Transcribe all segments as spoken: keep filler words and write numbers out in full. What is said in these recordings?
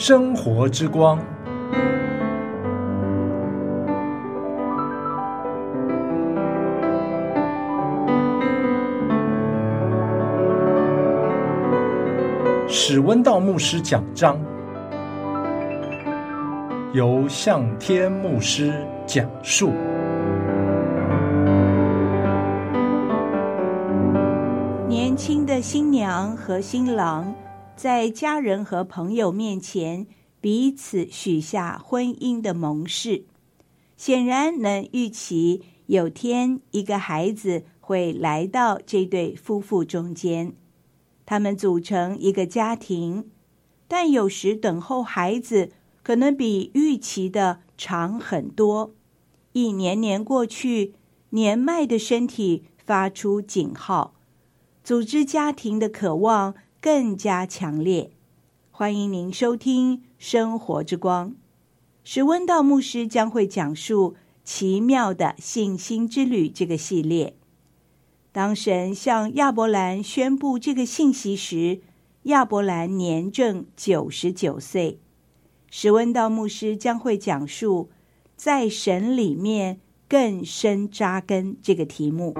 生活之光。史温道牧师讲章，由向天牧师讲述。 年轻的新娘和新郎在家人和朋友面前彼此许下婚姻的盟誓，显然能预期有天一个孩子会来到这对夫妇中间，他们组成一个家庭，但有时等候孩子可能比预期的长很多。一年年过去，年迈的身体发出警号，组织家庭的渴望更加强烈。欢迎您收听《生活之光》，史温道牧师将会讲述奇妙的信心之旅这个系列。当神向亚伯兰宣布这个信息时，亚伯兰年正九十九岁。史温道牧师将会讲述在神里面更深扎根这个题目。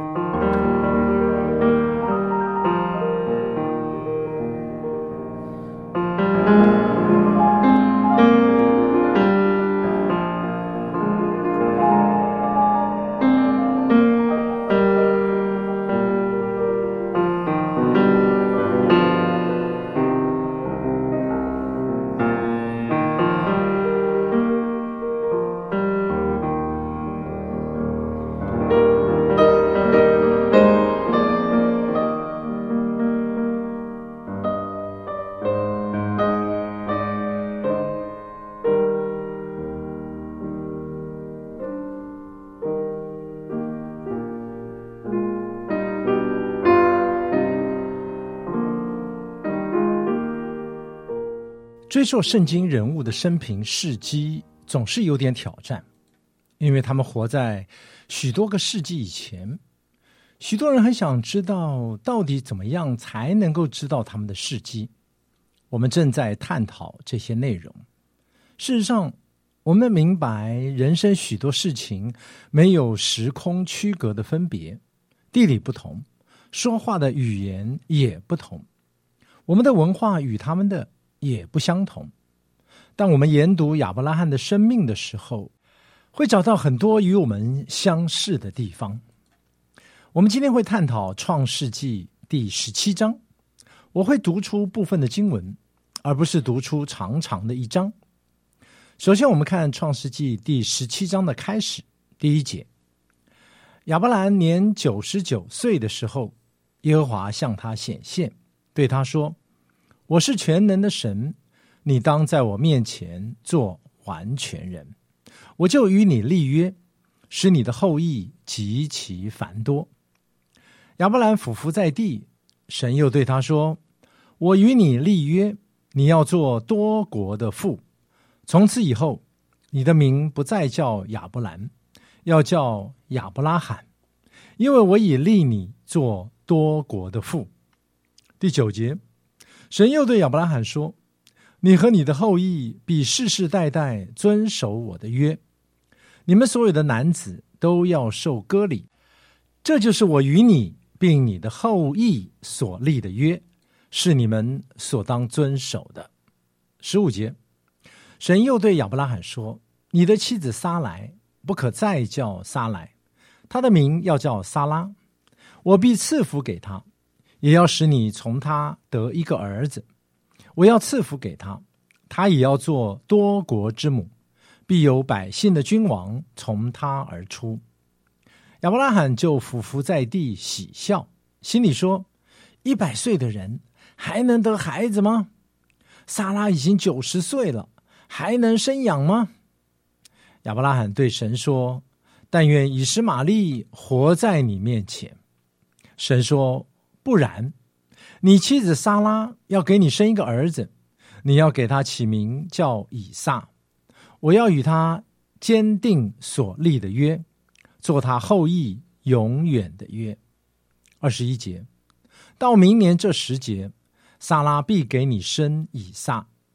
追溯圣经人物的生平事迹总是有点挑战，因为他们活在许多个世纪以前。许多人很想知道到底怎么样才能够知道他们的事迹。我们正在探讨这些内容。事实上，我们明白人生许多事情没有时空区隔的分别，地理不同，说话的语言也不同，我们的文化与他们的也不相同。但我们研读亚伯拉罕的生命的时候，会找到很多与我们相似的地方。我们今天会探讨创世纪第十七章，我会读出部分的经文，而不是读出长长的一章。首先我们看创世纪第十七章的开始，第一节。亚伯兰年九十九岁的时候，耶和华向他显现，对他说，我是全能的神，你当在我面前做完全人，我就与你立约，使你的后裔极其繁多。亚伯兰俯伏在地，神又对他说，我与你立约，你要做多国的父，从此以后，你的名不再叫亚伯兰，要叫亚伯拉罕，因为我已立你做多国的父。第九节，神又对亚伯拉罕说，你和你的后裔必世世代代遵守我的约，你们所有的男子都要受割礼，这就是我与你并你的后裔所立的约，是你们所当遵守的。十五节，神又对亚伯拉罕说，你的妻子撒莱不可再叫撒莱，她的名要叫撒拉，我必赐福给她，也要使你从他得一个儿子，我要赐福给他，他也要做多国之母，必有百姓的君王从他而出。亚伯拉罕就俯伏在地喜笑，心里说，一百岁的人还能得孩子吗？撒拉已经九十岁了，还能生养吗？亚伯拉罕对神说，但愿以实玛利活在你面前。神说，不然，你妻子撒拉要给你生一个儿子，你要给他起名叫以撒，我要与他坚定所立的约，做他后裔永远的约。二十一节，到明年这时节，撒拉必给你生以撒，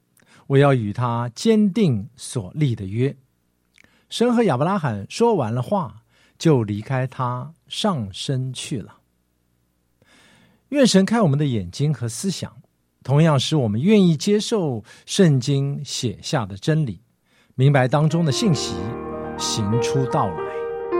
我要与他坚定所立的约。神和亚伯拉罕说完了话，就离开他上升去了。愿神开我们的眼睛和思想，同样使我们愿意接受圣经写下的真理，明白当中的信息，行出道来。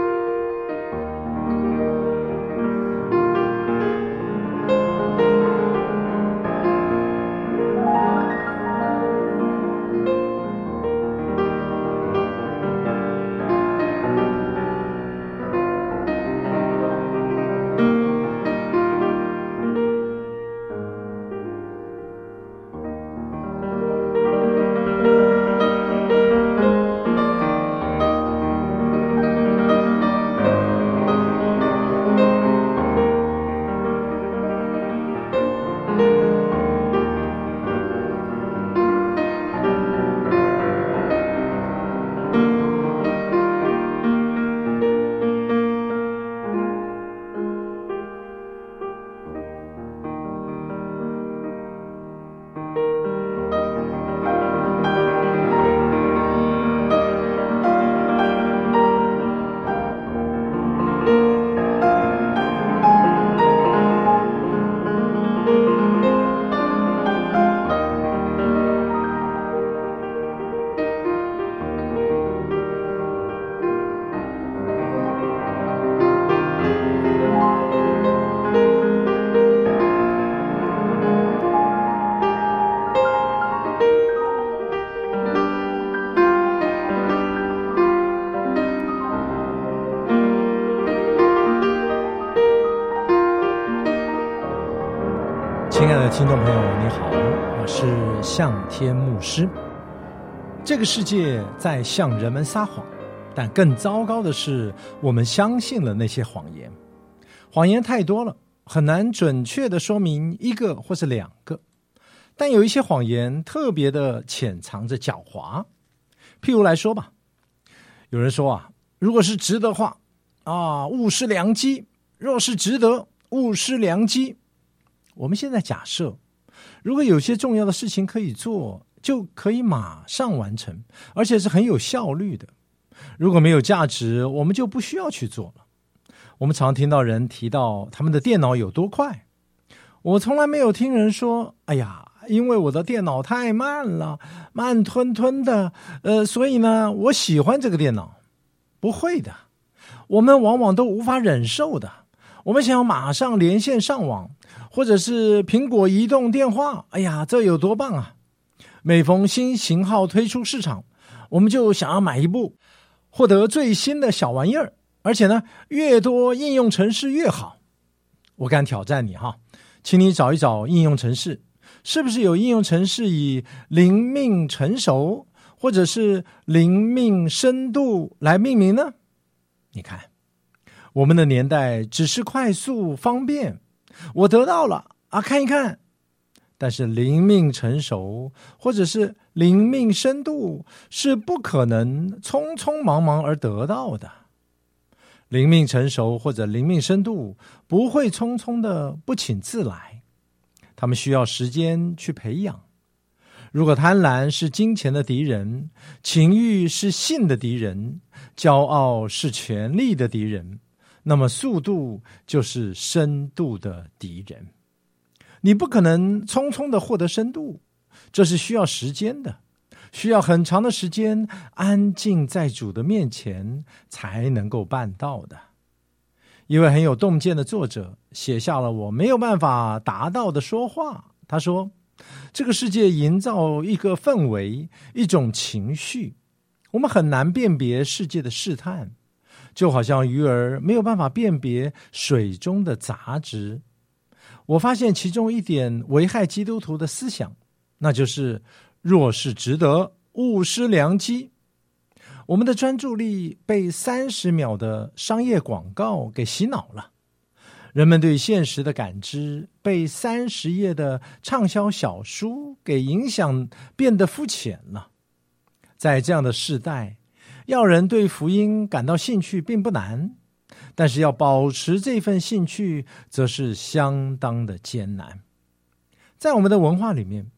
亲爱的听众朋友，你好，我是向天牧师。这个世界在向人们撒谎，但更糟糕的是，我们相信了那些谎言。谎言太多了，很难准确地说明一个或是两个。但有一些谎言特别的潜藏着狡猾。譬如来说吧，有人说啊，如果是值得话啊，勿失良机；若是值得，勿失良机。我们现在假设，如果有些重要的事情可以做，就可以马上完成，而且是很有效率的。如果没有价值，我们就不需要去做了。我们常听到人提到他们的电脑有多快，我从来没有听人说，哎呀，因为我的电脑太慢了，慢吞吞的，呃，所以呢，我喜欢这个电脑。不会的，我们往往都无法忍受的。我们想要马上连线上网，或者是苹果移动电话，哎呀，这有多棒啊！每逢新型号推出市场，我们就想要买一部，获得最新的小玩意儿，而且呢，越多应用程式越好。我敢挑战你哈，请你找一找应用程式，是不是有应用程式以灵命成熟，或者是灵命深度来命名呢？你看，我们的年代只是快速方便，我得到了啊，看一看。但是灵命成熟或者是灵命深度是不可能匆匆忙忙而得到的。灵命成熟或者灵命深度不会匆匆的不请自来，他们需要时间去培养。如果贪婪是金钱的敌人，情欲是性的敌人，骄傲是权力的敌人，那么速度就是深度的敌人。你不可能匆匆的获得深度，这是需要时间的，需要很长的时间安静在主的面前才能够办到的。一位很有洞见的作者写下了我没有办法达到的说话，他说，这个世界营造一个氛围，一种情绪，我们很难辨别世界的试探，就好像鱼儿没有办法辨别水中的杂质。我发现其中一点危害基督徒的思想，那就是若是值得，勿失良机。我们的专注力被三十秒的商业广告给洗脑了，人们对现实的感知被三十页的畅销小书给影响，变得肤浅了。在这样的世代，要人对福音感到兴趣并不难，但是要保持这份兴趣则是相当的艰难。在我们的文化里面，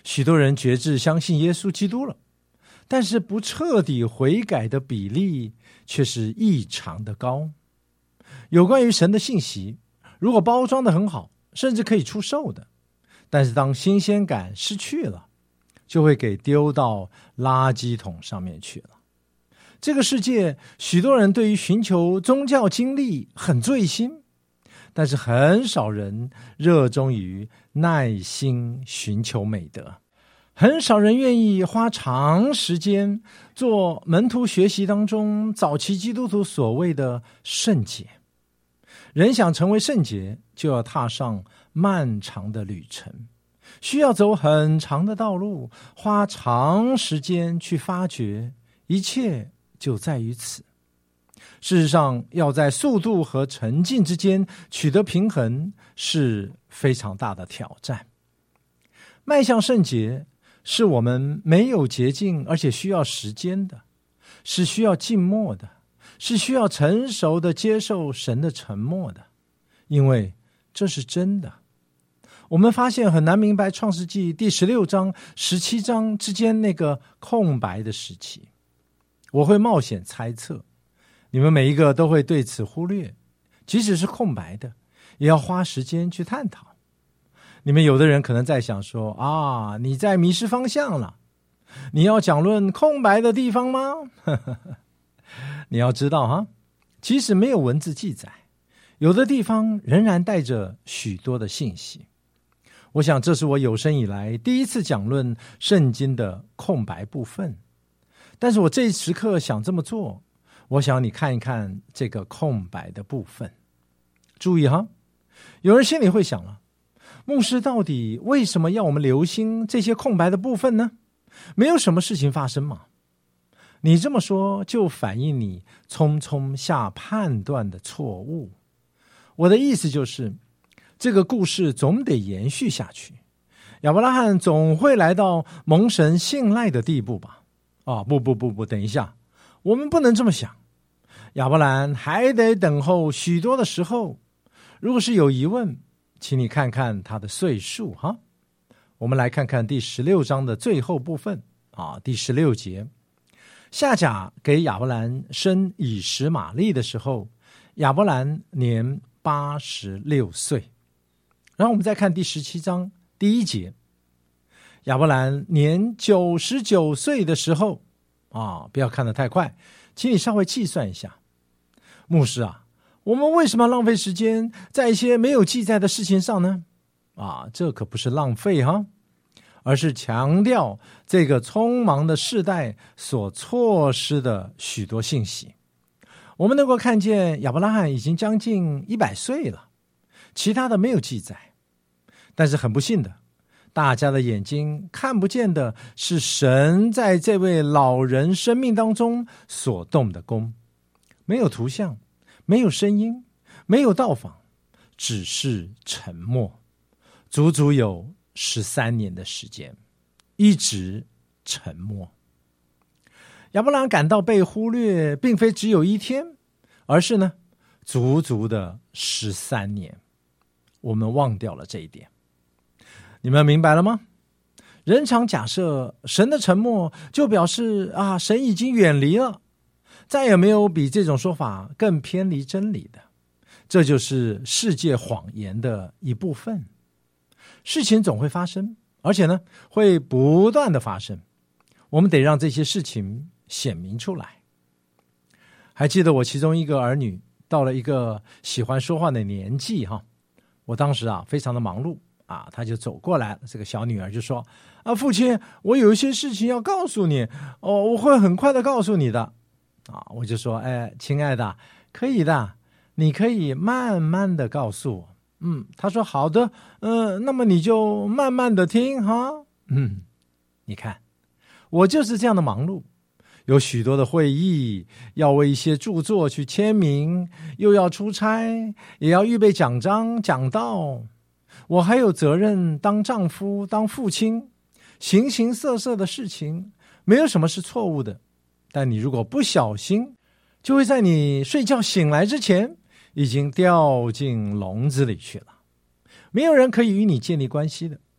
许多人决志相信耶稣基督了，但是不彻底悔改的比例却是异常的高。有关于神的信息，如果包装得很好，甚至可以出售的，但是当新鲜感失去了，就会给丢到垃圾桶上面去了。这个世界，许多人对于寻求宗教经历很醉心，但是很少人热衷于耐心寻求美德，很少人愿意花长时间做门徒学习当中早期基督徒所谓的圣洁。人想成为圣洁，就要踏上漫长的旅程，需要走很长的道路，花长时间去发掘，一切就在于此。事实上，要在速度和沉静之间取得平衡是非常大的挑战。迈向圣洁是我们没有捷径，而且需要时间的，是需要静默的，是需要成熟的接受神的沉默的，因为这是真的。我们发现很难明白创世纪第十六章、十七章之间那个空白的时期。我会冒险猜测，你们每一个都会对此忽略，即使是空白的，也要花时间去探讨。你们有的人可能在想说，啊，你在迷失方向了，你要讲论空白的地方吗？你要知道哈，即使没有文字记载，有的地方仍然带着许多的信息。我想这是我有生以来第一次讲论圣经的空白部分，但是我这一时刻想这么做，我想你看一看这个空白的部分。注意哈，有人心里会想了，牧师到底为什么要我们留心这些空白的部分呢？没有什么事情发生嘛？你这么说就反映你匆匆下判断的错误。我的意思就是，这个故事总得延续下去，亚伯拉罕总会来到蒙神信赖的地步吧？啊，不不不不，等一下，我们不能这么想。亚伯兰还得等候许多的时候。如果是有疑问，请你看看他的岁数哈。我们来看看第十六章的最后部分啊，第十六节，夏甲给亚伯兰生以实玛利的时候，亚伯兰年八十六岁。然后我们再看第十七章第一节，亚伯兰年九十九岁的时候啊，不要看得太快，请你稍微计算一下。牧师啊，我们为什么浪费时间在一些没有记载的事情上呢？啊，这可不是浪费哈，而是强调这个匆忙的世代所错失的许多信息。我们能够看见亚伯拉罕已经将近一百岁了，其他的没有记载。但是很不幸的，大家的眼睛看不见的是神在这位老人生命当中所动的功。没有图像，没有声音，没有到访，只是沉默，足足有十三年的时间，一直沉默。亚伯兰感到被忽略，并非只有一天，而是呢，足足的十三年。我们忘掉了这一点。你们明白了吗？人常假设神的沉默就表示啊，神已经远离了，再也没有比这种说法更偏离真理的。这就是世界谎言的一部分。事情总会发生，而且呢，会不断的发生。我们得让这些事情显明出来。还记得我其中一个儿女到了一个喜欢说话的年纪哈，我当时啊非常的忙碌啊，他就走过来，这个小女儿就说啊，父亲，我有一些事情要告诉你哦，我会很快的告诉你的啊。我就说，哎，亲爱的，可以的，你可以慢慢的告诉我。嗯，他说好的，嗯、呃，那么你就慢慢的听哈。嗯，你看，我就是这样的忙碌，有许多的会议，要为一些著作去签名，又要出差，也要预备讲章讲道。我还有责任当丈夫当父亲，形形色色的事情，没有什么是错误的，但你如果不小心，就会在你睡觉醒来之前已经掉进笼子里去了。没有人可以与你建立关系的，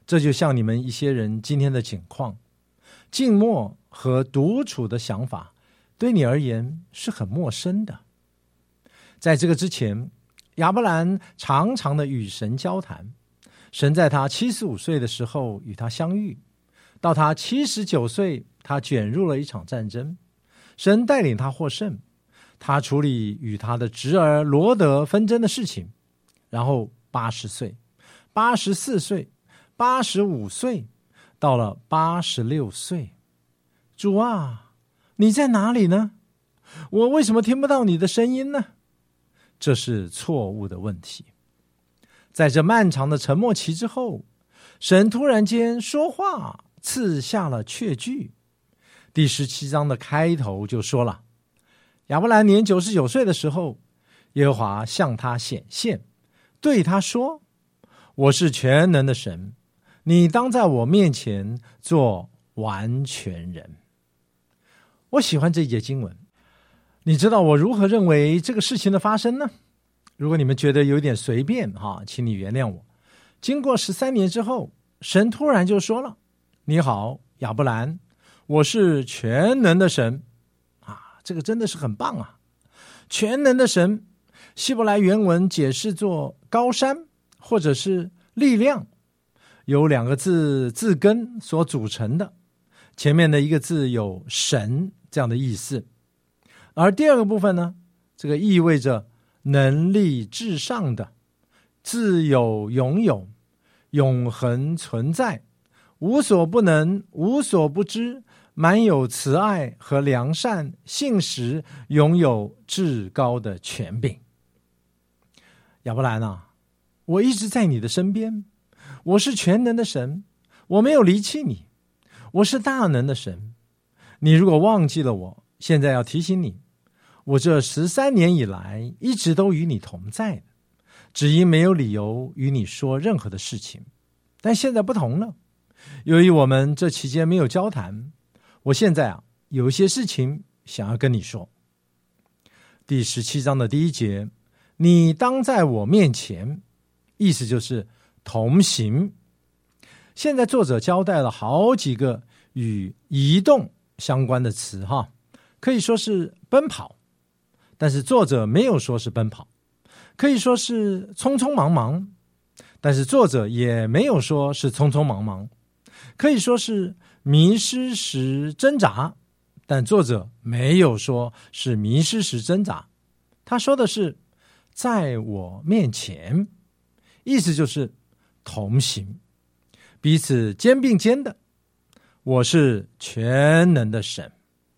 这就像你们一些人今天的境况，静默和独处的想法对你而言是很陌生的。在这个之前，亚伯兰常常的与神交谈，神在他七十五岁的时候与他相遇，到他七十九岁，他卷入了一场战争，神带领他获胜，他处理与他的侄儿罗德纷争的事情，然后八十岁、八十四岁、八十五岁，到了八十六岁，主啊，你在哪里呢？我为什么听不到你的声音呢？这是错误的问题。在这漫长的沉默期之后，神突然间说话，赐下了确据。第十七章的开头就说了，亚伯兰年九十九岁的时候，耶和华向他显现，对他说，我是全能的神，你当在我面前做完全人。我喜欢这一节经文。你知道我如何认为这个事情的发生呢？如果你们觉得有点随便哈，请你原谅我。经过十三年之后，神突然就说了，你好，亚伯兰，我是全能的神啊，这个真的是很棒啊。全能的神，希伯来原文解释作高山或者是力量，由两个字字根所组成的，前面的一个字有神这样的意思，而第二个部分呢，这个意味着能力至上的、自有拥有、永恒存在、无所不能、无所不知、满有慈爱和良善、信实，拥有至高的权柄。亚伯兰啊，我一直在你的身边，我是全能的神，我没有离弃你，我是大能的神。你如果忘记了我，现在要提醒你，我这十三年以来一直都与你同在的，只因没有理由与你说任何的事情。但现在不同了，由于我们这期间没有交谈，我现在啊有一些事情想要跟你说。第十七章的第一节，你当在我面前，意思就是同行。现在作者交代了好几个与移动相关的词哈，可以说是奔跑，但是作者没有说是奔跑，可以说是匆匆忙忙，但是作者也没有说是匆匆忙忙，可以说是迷失时挣扎，但作者没有说是迷失时挣扎，他说的是在我面前，意思就是同行，彼此肩并肩的，我是全能的神。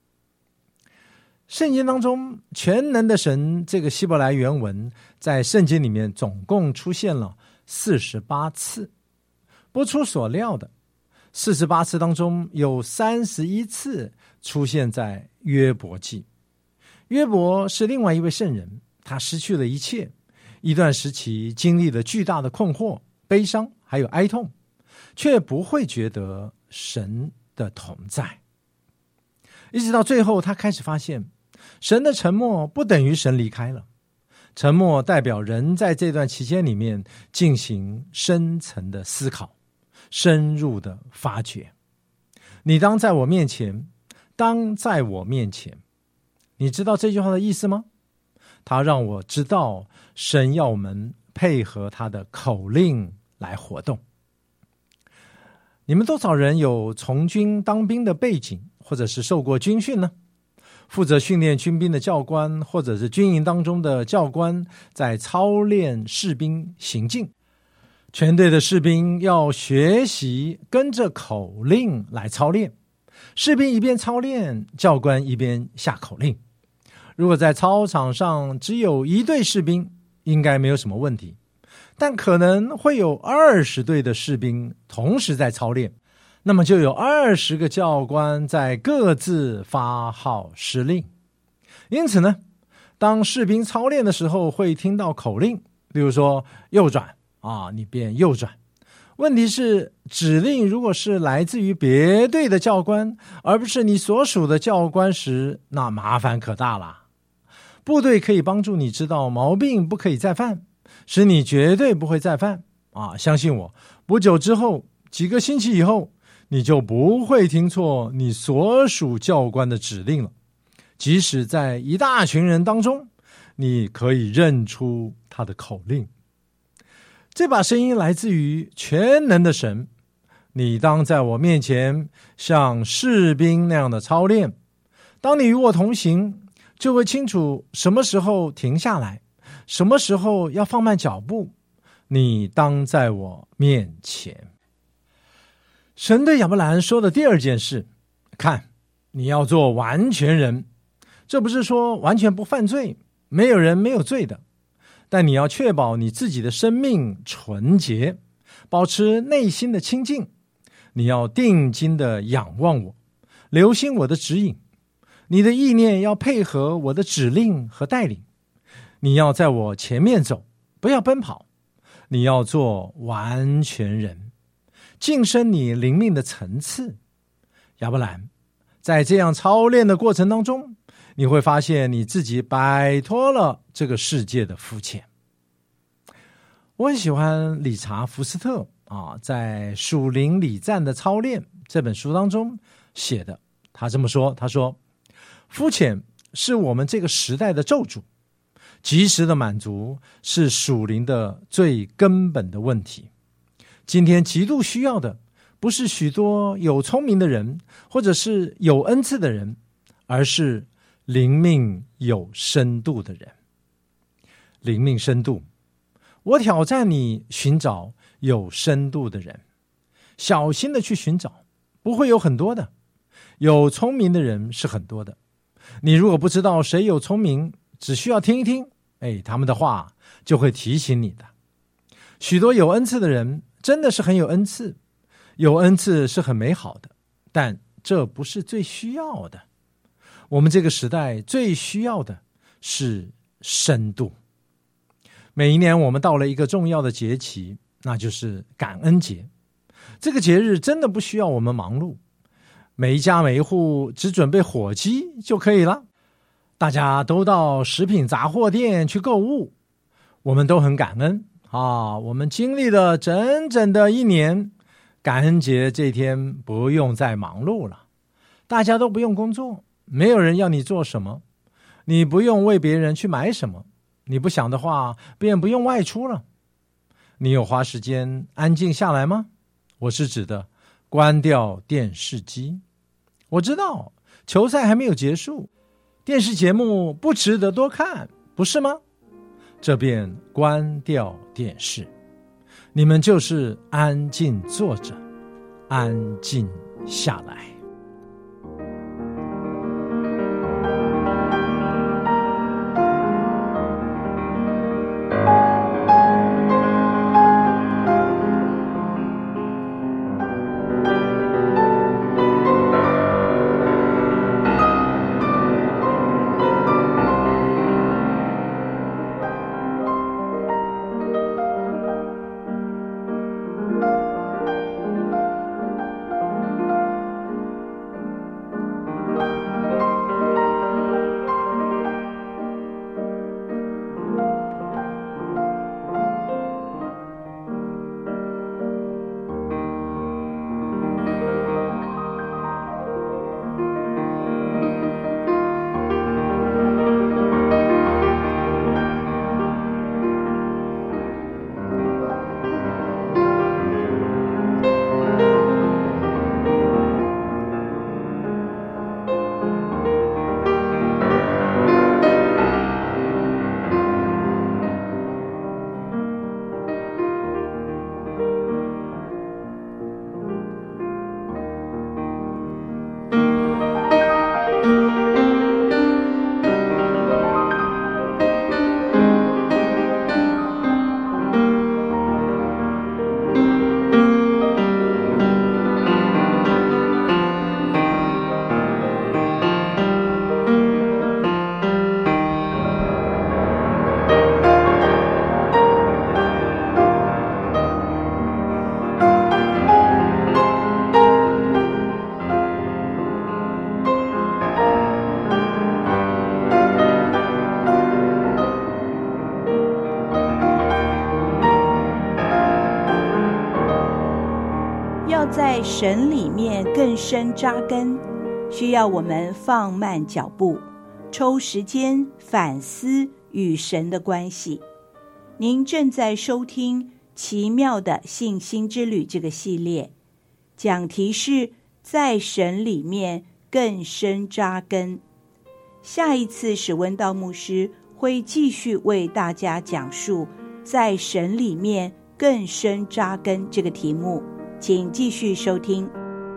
圣经当中全能的神这个希伯来原文在圣经里面总共出现了四十八次，不出所料的，四十八次当中有三十一次出现在约伯记。约伯是另外一位圣人，他失去了一切，一段时期经历了巨大的困惑、悲伤还有哀痛，却不会觉得神的同在。一直到最后，他开始发现神的沉默不等于神离开了，沉默代表人在这段期间里面进行深层的思考，深入的发掘。你当在我面前，当在我面前。你知道这句话的意思吗？他让我知道神要我们配合他的口令来活动。你们多少人有从军当兵的背景，或者是受过军训呢？负责训练军兵的教官，或者是军营当中的教官，在操练士兵行进。全队的士兵要学习跟着口令来操练，士兵一边操练，教官一边下口令。如果在操场上只有一队士兵，应该没有什么问题，但可能会有二十队的士兵同时在操练，那么就有二十个教官在各自发号施令。因此呢，当士兵操练的时候会听到口令，例如说右转啊，你便右转。问题是，指令如果是来自于别队的教官，而不是你所属的教官时，那麻烦可大了。部队可以帮助你知道毛病不可以再犯，使你绝对不会再犯啊！相信我，不久之后几个星期以后，你就不会听错你所属教官的指令了。即使在一大群人当中，你可以认出他的口令。这把声音来自于全能的神，你当在我面前像士兵那样的操练。当你与我同行，就会清楚什么时候停下来，什么时候要放慢脚步。你当在我面前。神对亚伯兰说的第二件事，看，你要做完全人。这不是说完全不犯罪，没有人没有罪的，但你要确保你自己的生命纯洁，保持内心的清净。你要定睛的仰望我，留心我的指引。你的意念要配合我的指令和带领。你要在我前面走，不要奔跑。你要做完全人，晋升你灵命的层次。亚伯兰，在这样操练的过程当中，你会发现你自己摆脱了这个世界的肤浅。我很喜欢理查·福斯特啊，在《属灵礼赞的操练》这本书当中写的，他这么说，他说，肤浅是我们这个时代的咒诅，及时的满足是属灵的最根本的问题。今天极度需要的不是许多有聪明的人，或者是有恩赐的人，而是灵命有深度的人。灵命深度，我挑战你寻找有深度的人，小心的去寻找，不会有很多的。有聪明的人是很多的，你如果不知道谁有聪明，只需要听一听，哎，他们的话就会提醒你的。许多有恩赐的人真的是很有恩赐，有恩赐是很美好的，但这不是最需要的。我们这个时代最需要的是深度。每一年我们到了一个重要的节期，那就是感恩节。这个节日真的不需要我们忙碌，每一家每一户只准备火鸡就可以了。大家都到食品杂货店去购物，我们都很感恩啊！我们经历了整整的一年，感恩节这天不用再忙碌了，大家都不用工作，没有人要你做什么，你不用为别人去买什么，你不想的话便不用外出了。你有花时间安静下来吗？我是指的关掉电视机。我知道球赛还没有结束，电视节目不值得多看，不是吗？这便关掉电视，你们就是安静坐着，安静下来。 神里面更深扎根，需要我们放慢脚步，抽时间反思与神的关系。您正在收听《奇妙的信心之旅》这个系列，讲题是在神里面更深扎根。下一次史温道牧师会继续为大家讲述在神里面更深扎根这个题目，请继续收听。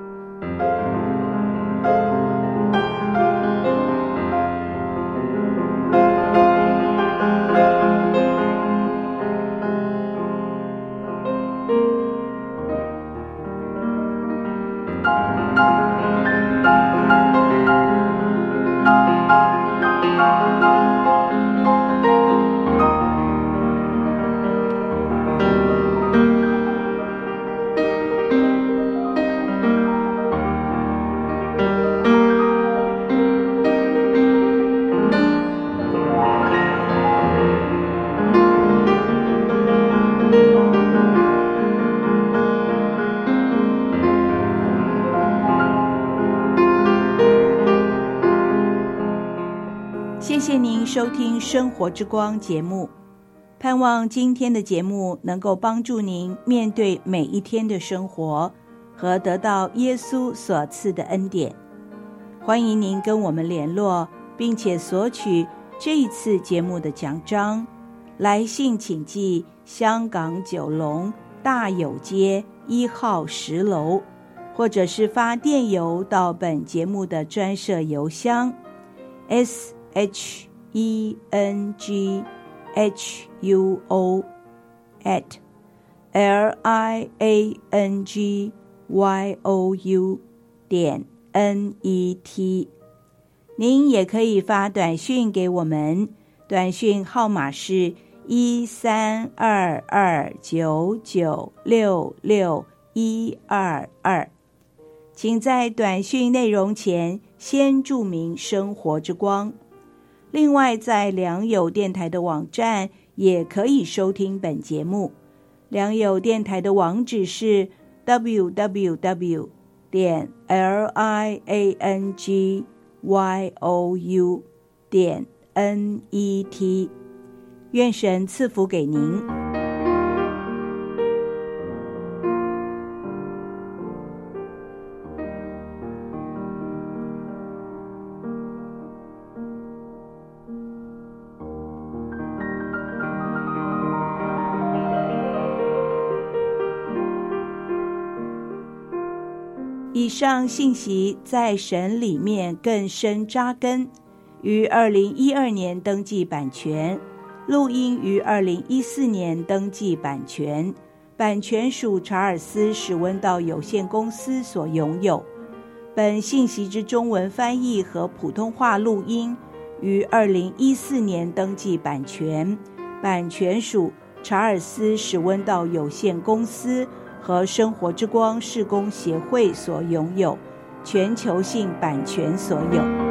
谢谢您收听生活之光节目，盼望今天的节目能够帮助您面对每一天的生活和得到耶稣所赐的恩典。欢迎您跟我们联络，并且索取这一次节目的奖章。来信请寄香港九龙大有街一号十楼，或者是发电邮到本节目的专设邮箱 S H E N G H U O at L I A N G Y O U 点 N E T。 您也可以发短讯给我们，短讯号码是一三二二九九六六一二二，请在短讯内容前先注明生活之光。另外，在良友电台的网站也可以收听本节目。良友电台的网址是 double-u double-u double-u 点 L I A N G Y O U 点 N E T。 愿神赐福给您。以上信息在神里面更深扎根，于二零一二年登记版权，录音于二零一四年登记版权，版权属查尔斯史温道有限公司所拥有。本信息之中文翻译和普通话录音于二零一四年登记版权，版权属查尔斯史温道有限公司和生活之光事工协会所拥有，全球性版权所有。